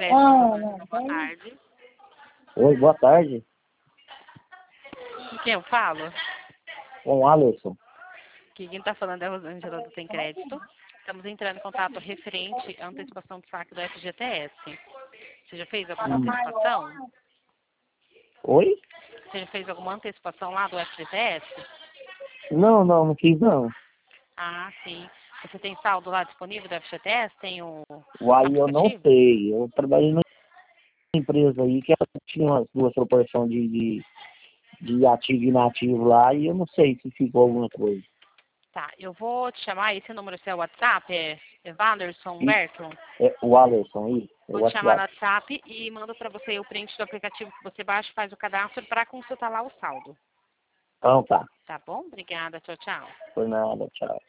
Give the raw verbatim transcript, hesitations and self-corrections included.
É, ah, boa tarde. Oi, boa tarde. Com quem eu falo? Com o Alisson. Que quem está falando é a Rosângela do Tem Crédito. Estamos entrando em contato referente à antecipação do saque do F G T S. Você já fez alguma Hum. antecipação? Oi? Você já fez alguma antecipação lá do F G T S? Não, não, não fiz não. Ah, sim. Você tem saldo lá disponível do F G T S? Tem o Uai, eu não aplicativo? sei. Eu trabalhei numa empresa aí que ela tinha umas duas proporções de, de, de ativo e inativo lá e eu não sei se ficou alguma coisa. Tá, eu vou te chamar, esse número seu WhatsApp é, é Wanderson E, Berton. é, o Alisson aí, é o Vou te chamar no WhatsApp. WhatsApp e mando para você o print do aplicativo que você baixa e faz o cadastro para consultar lá o saldo. Então tá. Tá bom? Obrigada. Tchau, tchau. Por nada, tchau.